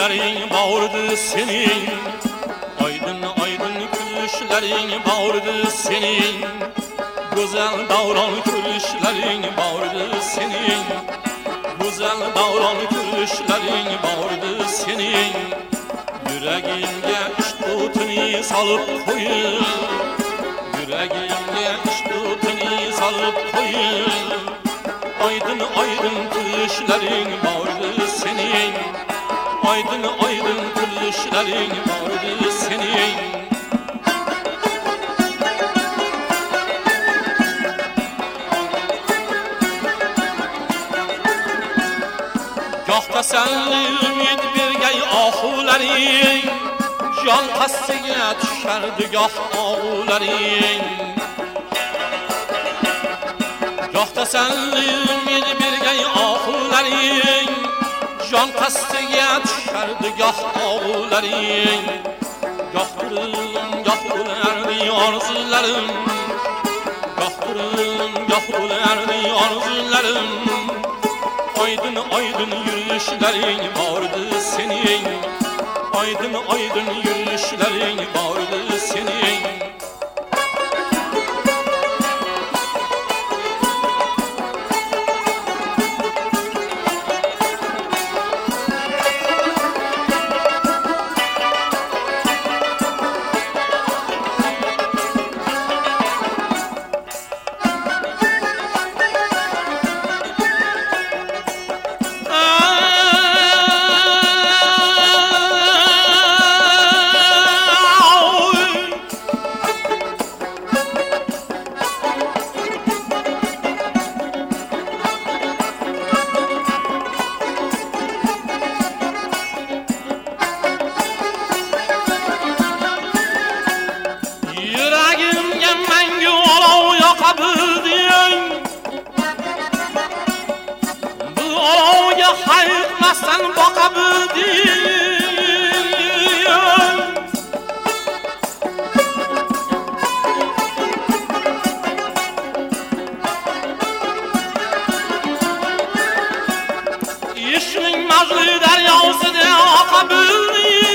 gülüşlerin bağırdı senin. Aydın aydın gülüşlerin bağırdı senin. Güzel davran gülüşlerin bağırdı senin. Güzel davran gülüşlerin bağırdı senin. Yüreğimde iş tutunu salıp koyun. Yüreğimde iş tutunu salıp koyun. Aydın aydın gülüşlerin bağırdı senin. Aydın aydın gülüşlerin bağırdı senin. Gah təsəlli ümid birgəy ahulərin. Can xəstəyə düşərdi gah ağulərin. Gah təsəlli ümid birgəy ahulərin. Can xəstəyə düşərdi gah ağulərin. Gah qırılım, gah ölərdi arzularım. Gah qırılım, gah ölərdi arzularım. Aydın aydın yürüyüşlerin vardı senin. Aydın aydın yürüyüşlerin vardı senin. Hayırlasın bakabildin. İşin mazlı deryası da akabildin.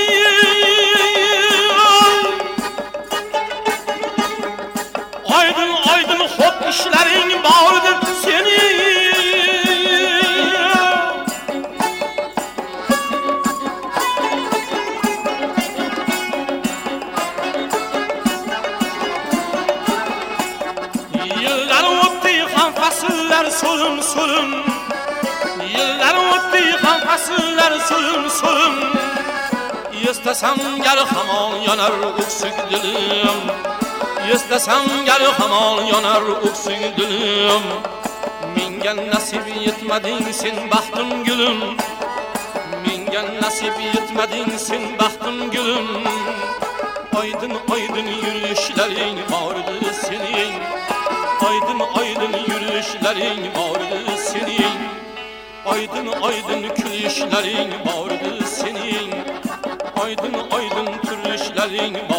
Aydın aydın hop işlerin bağırdı senin. Fasıllar solun solun. Yıllar öttü kan fasıllar solun solun. İstesem gel hamal yanar öksük dilim. İstesem gel hamal yanar öksük dilim. Minge nasip yetmedin sen bahtım gülüm. Minge nasip yetmedin sen bahtım gülüm. Aydın aydın yürüyüşlerin vardı senin. Aydın aydın yürüyüşlerin vardı senin. Aydın aydın külüşlerin vardı senin. Aydın aydın türüşlerin